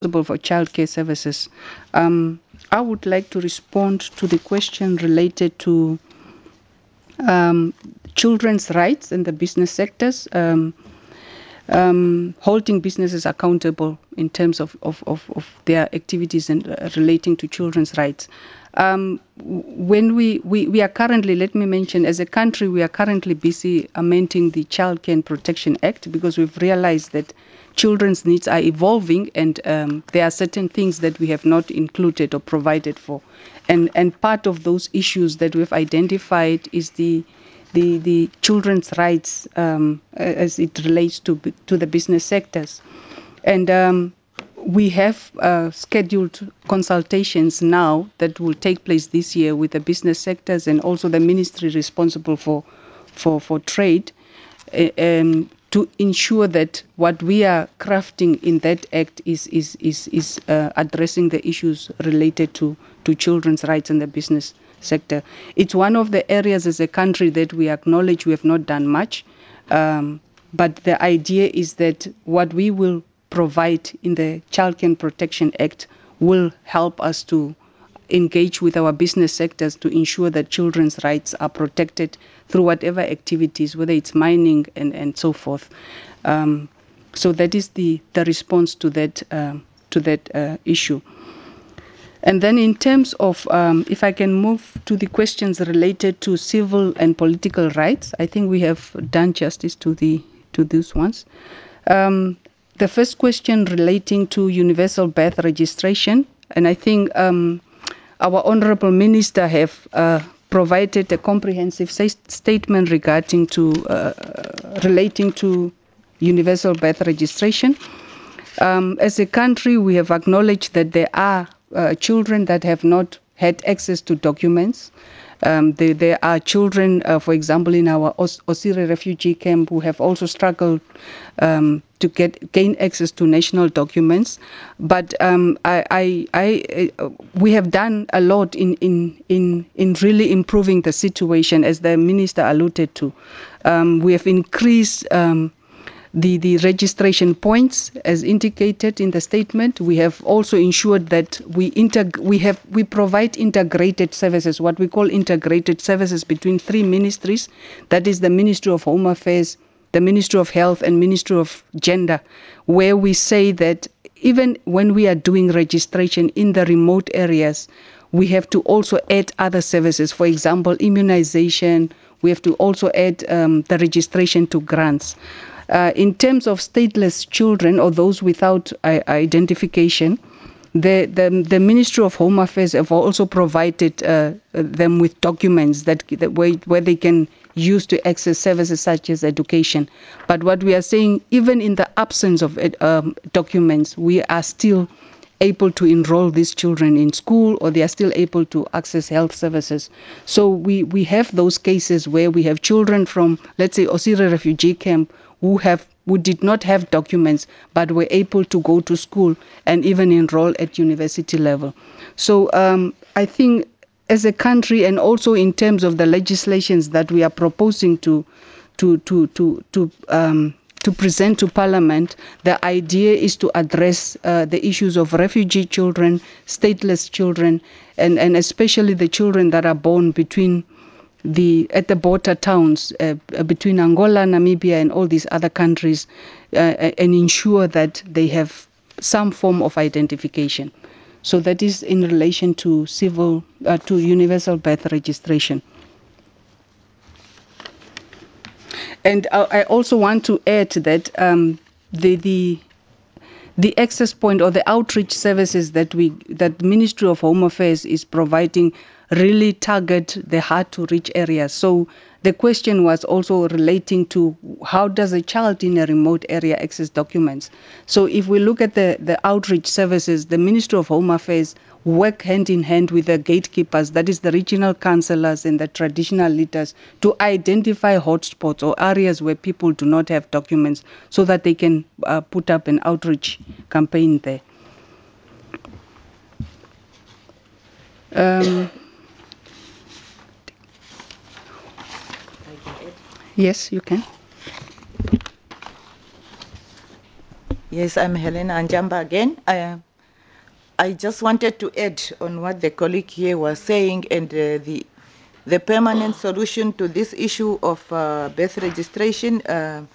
responsible for childcare services. I would like to respond to the question related to children's rights in the business sectors, holding businesses accountable in terms of their activities and relating to children's rights. When we are currently, let me mention, as a country, we are currently busy amending the Child Care and Protection Act because we've realized that children's needs are evolving and there are certain things that we have not included or provided for. And part of those issues that we've identified is the children's rights as it relates to the business sectors. And we have scheduled consultations now that will take place this year with the business sectors and also the ministry responsible for trade to ensure that what we are crafting in that act is addressing the issues related to children's rights in the business sector. It's one of the areas as a country that we acknowledge we have not done much, but the idea is that what we will provide in the Child Care and Protection Act will help us to engage with our business sectors to ensure that children's rights are protected through whatever activities, whether it's mining and so forth. So that is the response to that issue. And then in terms of, if I can move to the questions related to civil and political rights, I think we have done justice to these ones. The first question relating to universal birth registration, and I think our Honourable Minister have provided a comprehensive statement regarding to relating to universal birth registration. As a country, we have acknowledged that there are children that have not had access to documents. There are children, for example, in our Osiri refugee camp who have also struggled to gain access to national documents. But we have done a lot in really improving the situation, as the minister alluded to. We have increased the registration points as indicated in the statement. We have also ensured that we provide integrated services, what we call integrated services between three ministries, that is the Ministry of Home Affairs, the Ministry of Health and Ministry of Gender, where we say that even when we are doing registration in the remote areas, we have to also add other services. For example, immunization, we have to also add the registration to grants. In terms of stateless children or those without identification, the Ministry of Home Affairs have also provided them with documents where they can use to access services such as education. But what we are saying, even in the absence of documents, we are still able to enroll these children in school, or they are still able to access health services. So we have those cases where we have children from, let's say, Osiri refugee camp who did not have documents but were able to go to school and even enroll at university level. So I think as a country, and also in terms of the legislations that we are proposing to present to Parliament, the idea is to address the issues of refugee children, stateless children, and especially the children that are born at the border towns between Angola, Namibia, and all these other countries, and ensure that they have some form of identification. So that is in relation to to universal birth registration. And I also want to add that the access point or the outreach services that Ministry of Home Affairs is providing really target the hard to reach areas. So the question was also relating to how does a child in a remote area access documents. So if we look at the outreach services, the Ministry of Home Affairs work hand in hand with the gatekeepers, that is the regional councillors and the traditional leaders, to identify hotspots or areas where people do not have documents so that they can put up an outreach campaign there. Yes, you can. Yes, I'm Helena Anjamba again. I just wanted to add on what the colleague here was saying, and the permanent solution to this issue of birth registration.